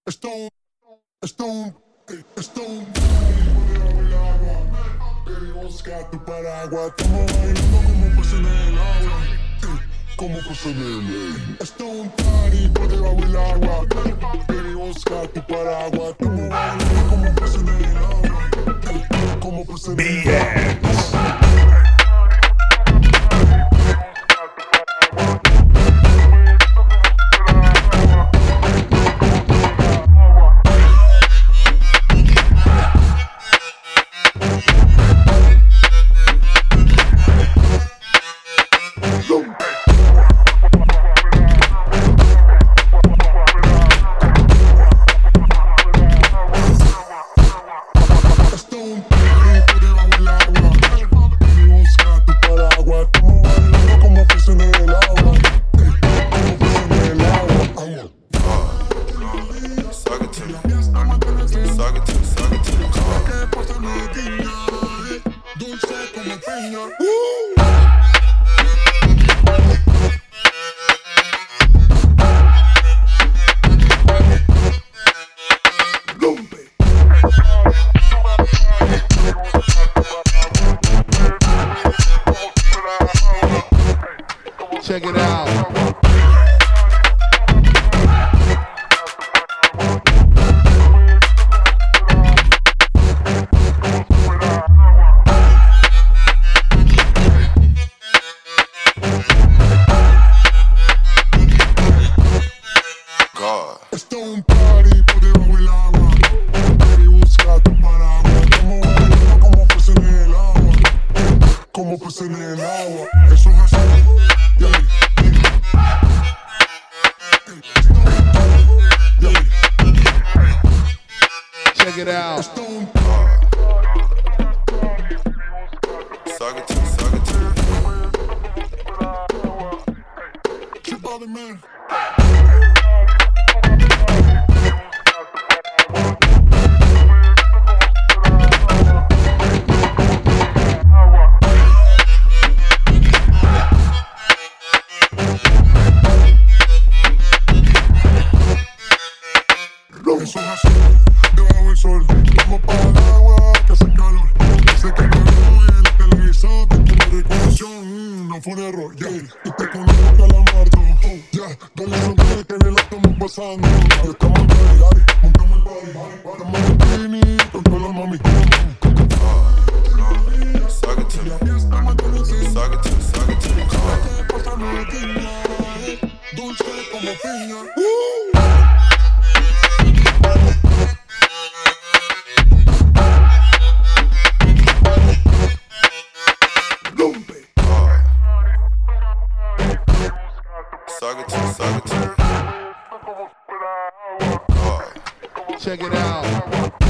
Stone, Stone, Stone, debajo del agua. Busca tu paraguas, estamos bailando como peces en el agua, como peces en el agua. Stone Party por debajo del agua. Busca tu paraguas, estamos bailando como peces en el agua, como peces en el agua. Check it out. Stone Party por debajo del agua. Baby, busca tu paraguas. Estamos bailando como peces en el agua, como peces en el agua. Eso es así. Check it out. Stone Party, man. Eso es así, debajo del sol. Vamos para el agua que hace calor. Sé que no veo en el televisor, te pongo reconexión, no fue un error, ya. Y te conozco calamardo, ya. Dale sonríe que en el acto estamos pasando. Estamos en party, montamos el party. Estamos en bikini con todas las mami. Dulce como piña. Check it out.